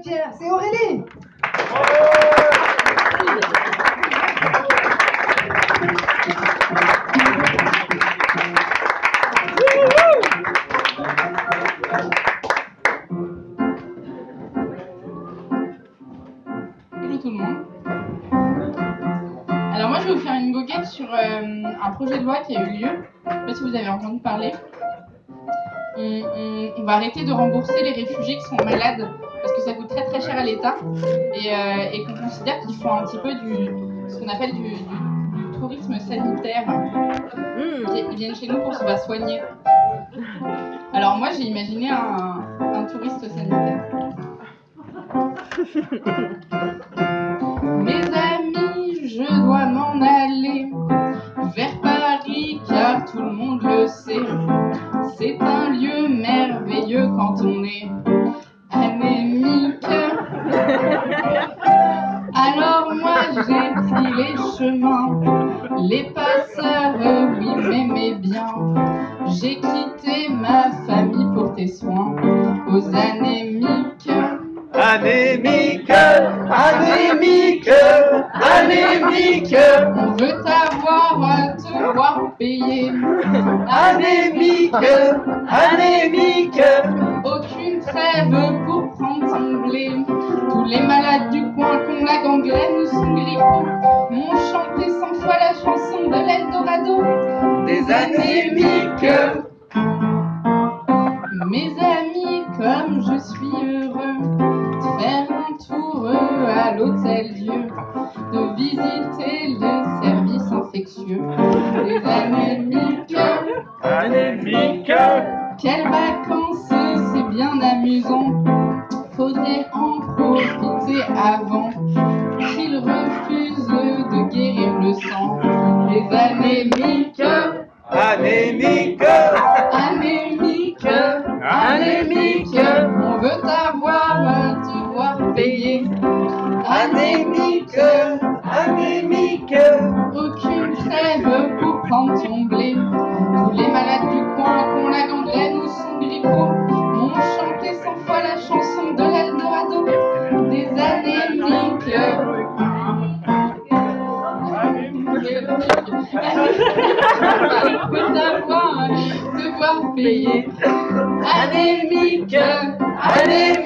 chocotière, c'est Aurélie. Hello tout le monde. Alors moi je vais vous faire une goguette sur un projet de loi qui a eu lieu. Je ne sais pas si vous avez entendu parler. On va arrêter de rembourser les réfugiés qui sont malades parce que ça coûte très très cher à l'État et qu'on considère qu'ils font un petit peu ce qu'on appelle du tourisme sanitaire. Ils viennent chez nous pour se faire soigner. Alors moi j'ai imaginé un touriste sanitaire. Mes amis, je dois m'en aller vers Paris car tout le monde le sait. C'est un lieu merveilleux quand on est anémique. Alors moi j'ai pris les chemins, les passeurs, oui m'aimaient bien. J'ai quitté ma famille pour tes soins, aux anémiques. Anémique, anémique, anémique. On veut t'avoir, te voir payer. Anémique, anémique. Aucune trêve pour prendre ton blé. Tous les malades du coin qu'on la gangrène ou son grippon m'ont chanté 100 fois la chanson de l'Eldorado Des anémiques. Mes amis, comme je suis heureux de faire un tour à l'Hôtel-Dieu, de visiter les services infectieux des anémiques. Anémique. Quelles vacances, c'est bien amusant. Faudrait en profiter avant qu'ils refusent de guérir le sang des anémiques. Anémique, Anémique, anémique, on veut t'avoir, te voir payer. anémique, anémique. Aucune trêve pour prendre ton blé. Tous les malades du coin qu'on la gangrène ou son grippot m'ont chanté 100 fois la chanson de l'Eldorado des anémiques. Faut t'avoir, te voir payer. Anémique, anémique.